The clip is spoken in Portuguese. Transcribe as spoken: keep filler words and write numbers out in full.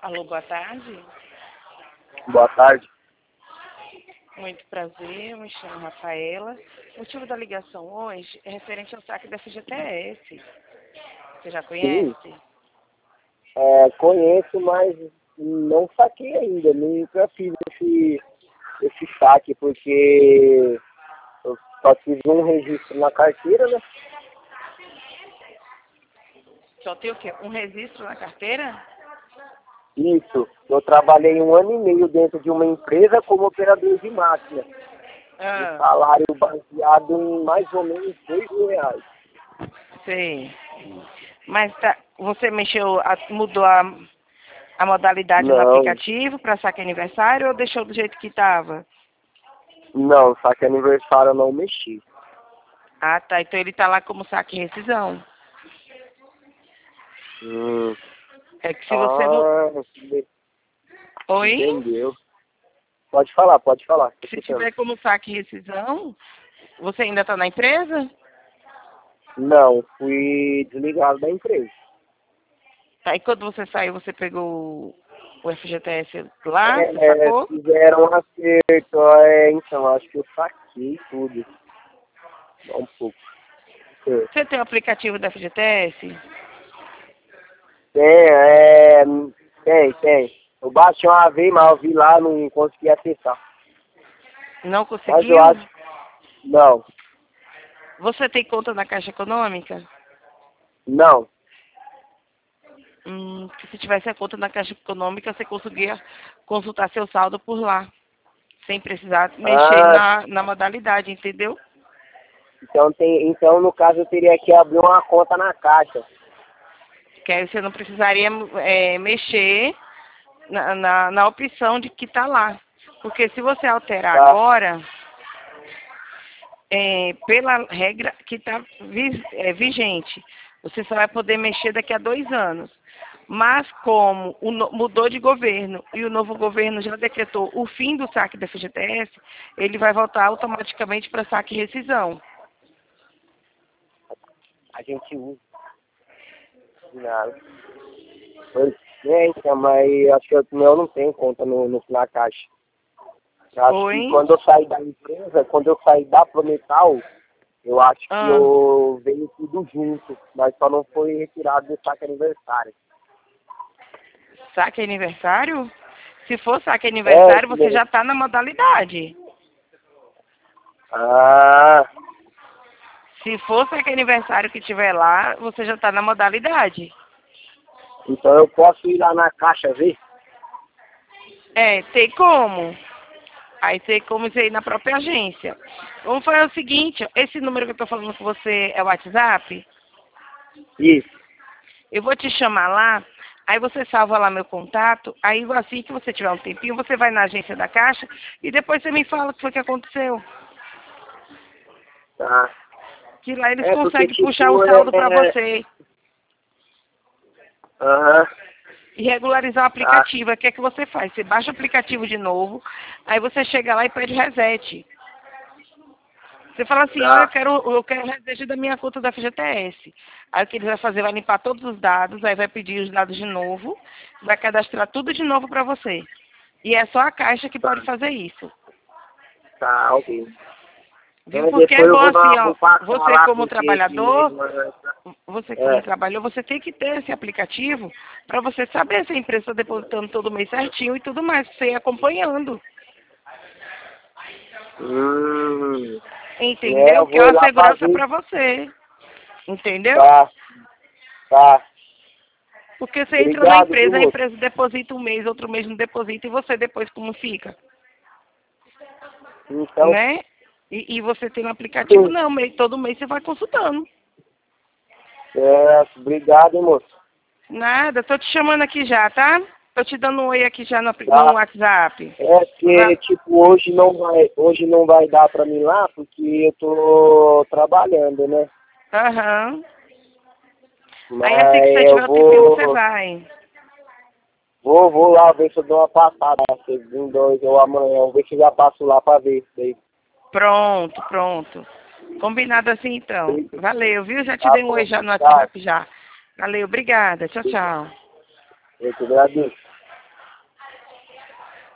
Alô, boa tarde. Boa tarde. Muito prazer, eu me chamo Rafaela. O motivo da ligação hoje é referente ao saque da F G T S. Você já Sim, conhece? é, conheço, mas não saquei ainda. Nunca fiz esse, esse saque, porque eu só fiz um registro na carteira, né? Só tem o quê? Um registro na carteira? Isso. Eu trabalhei um ano e meio dentro de uma empresa como operador de máquina. Um Ah, salário baseado em mais ou menos dois mil reais. sei. Mas tá, você mexeu, a- mudou a, a modalidade no Não, aplicativo para saque aniversário ou deixou do jeito que estava? não, saque aniversário eu não mexi. Ah, tá. Então ele tá lá como saque e rescisão. Hum. É que se você... mu- Ah, Oi? entendeu. Pode falar, pode falar. Tô Se escutando. tiver como saque e rescisão, você ainda está na empresa? Não, fui desligado da empresa. Tá, e quando você saiu, você pegou o F G T S lá, você É, sacou? fizeram um acerto, é, então, acho que eu saquei tudo. Só um pouco. É. Você tem o aplicativo da F G T S? Tem, é, tem, tem. Eu baixei uma vez, mas eu vi lá, não consegui acessar. Não Mas eu conseguiu? acho, não, Você tem conta na Caixa Econômica? não. Hum, se você tivesse a conta na Caixa Econômica, você conseguia consultar seu saldo por lá, sem precisar mexer Ah, na, na modalidade, entendeu? então, tem, então no caso eu teria que abrir uma conta na Caixa. Que aí você não precisaria é, mexer na, na, na opção de que está lá. Porque se você alterar Tá, agora, é, pela regra que está vigente, você só vai poder mexer daqui a dois anos. Mas como o no- mudou de governo e o novo governo já decretou o fim do saque da F G T S, ele vai voltar automaticamente para saque e rescisão. a gente usa. Nada. Pois é, então, mas acho que eu, eu não tenho conta no, no, na Caixa. Eu acho que Oi? quando eu saí da empresa, quando eu saí da Prometal, eu acho que Ah, eu veio tudo junto, mas só não foi retirado do saque aniversário. saque aniversário? Se for saque É, aniversário, isso você mesmo. já está na modalidade. Ah, Se for saque aniversário que tiver lá, você já está na modalidade. então eu posso ir lá na Caixa ver? É, tem como. Aí tem como você ir na própria agência. Vamos fazer o seguinte, ó, esse número que eu estou falando com você é o WhatsApp? Isso. Eu vou te chamar lá, aí você salva lá meu contato, aí assim que você tiver um tempinho, você vai na agência da Caixa e depois você me fala o que foi que aconteceu. Tá. Que lá eles É porque, conseguem puxar o tipo, saldo para é... você Aham, e regularizar o tá, aplicativo. O que é que você faz? Você baixa o aplicativo de novo, aí você chega lá e pede reset. Você fala assim, olha, eu tá. quero, eu quero o reset da minha conta da F G T S. Aí o que ele vai fazer? Vai limpar todos os dados, aí vai pedir os dados de novo, vai cadastrar tudo de novo para você. E é só a Caixa que pode Tá, fazer isso. tá, ok. Viu? É, Porque é depois eu bom vou, assim, dar, ó, vou passar você lá como com você esse trabalhador, e-mail, mas... você como É. trabalhador, você tem que ter esse aplicativo para você saber se a empresa está depositando todo mês certinho e tudo mais, pra você ir acompanhando. Hum, é, Entendeu? eu Que é vou uma lá segurança fazer. para você. Entendeu? Tá, tá. Porque você entra na Obrigado, viu, empresa, a moço? empresa deposita um mês, outro mês não deposita, e você depois como fica? Então, Né? E, e você tem um aplicativo, não, mês, todo mês você vai consultando. é, obrigado, hein, moço. Nada, tô te chamando aqui já, tá? Tô te dando um oi aqui já no, apli- no Tá. WhatsApp. É que, Va- tipo, hoje não vai, hoje não vai dar pra mim lá, porque eu tô trabalhando, né? Aham. Aí assim que Mas você eu tiver o tempinho, você vou, vai. vou, vou lá ver se eu dou uma passada, segunda ou amanhã, vou ver se já passo lá pra ver isso aí. Pronto, pronto. Combinado assim então. Valeu, viu? Já te Tá dei um oi bom. já no Tchau. WhatsApp já. Valeu, obrigada. Tchau, tchau. Eu te agradeço.